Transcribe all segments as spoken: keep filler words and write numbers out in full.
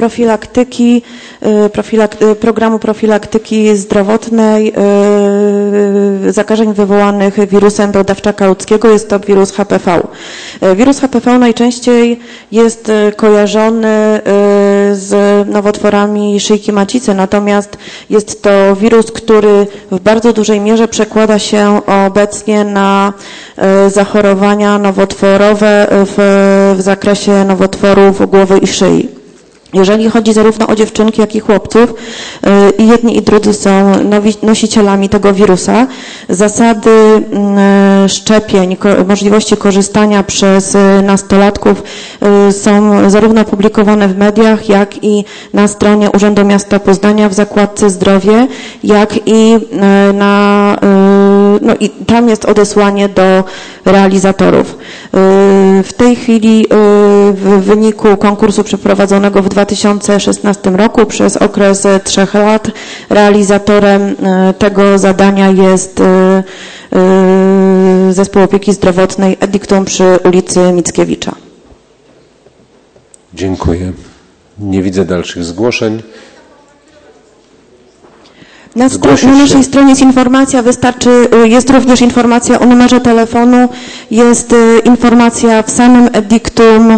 profilaktyki, profilak programu profilaktyki zdrowotnej zakażeń wywołanych wirusem brodawczaka ludzkiego. Jest to wirus H P V. Wirus H P V najczęściej jest kojarzony z nowotworami szyjki macicy, natomiast jest to wirus, który w bardzo dużej mierze przekłada się obecnie na zachorowania nowotworowe w, w zakresie nowotworów głowy i szyi. Jeżeli chodzi zarówno o dziewczynki, jak i chłopców, i jedni i drudzy są nosicielami tego wirusa, zasady szczepień, możliwości korzystania przez nastolatków są zarówno publikowane w mediach, jak i na stronie Urzędu Miasta Poznania w zakładce Zdrowie, jak i na, no i tam jest odesłanie do realizatorów. W tej chwili w wyniku konkursu przeprowadzonego w dwa tysiące szesnastym roku przez okres trzech lat realizatorem tego zadania jest Zespół Opieki Zdrowotnej Edictum przy ulicy Mickiewicza. Dziękuję. Nie widzę dalszych zgłoszeń. Na, na naszej stronie jest informacja, wystarczy, jest również informacja o numerze telefonu, jest informacja w samym edictum,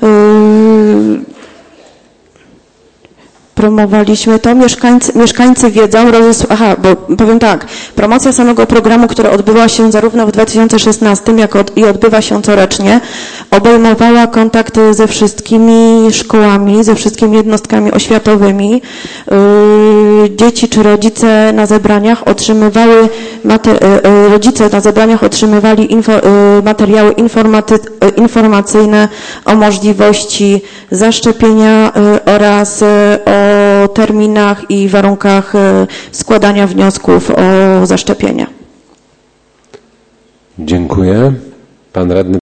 promowaliśmy to, mieszkańcy, mieszkańcy wiedzą, rozesł... aha, bo powiem tak, promocja samego programu, która odbyła się zarówno w dwa tysiące szesnastym, jak od, i odbywa się corocznie, obejmowała kontakty ze wszystkimi szkołami, ze wszystkimi jednostkami oświatowymi. Yy, dzieci czy rodzice na zebraniach otrzymywały, mater... yy, rodzice na zebraniach otrzymywali info, yy, materiały informaty... yy, informacyjne o możliwości zaszczepienia yy, oraz yy, o o terminach i warunkach składania wniosków o zaszczepienia. Dziękuję. Pan radny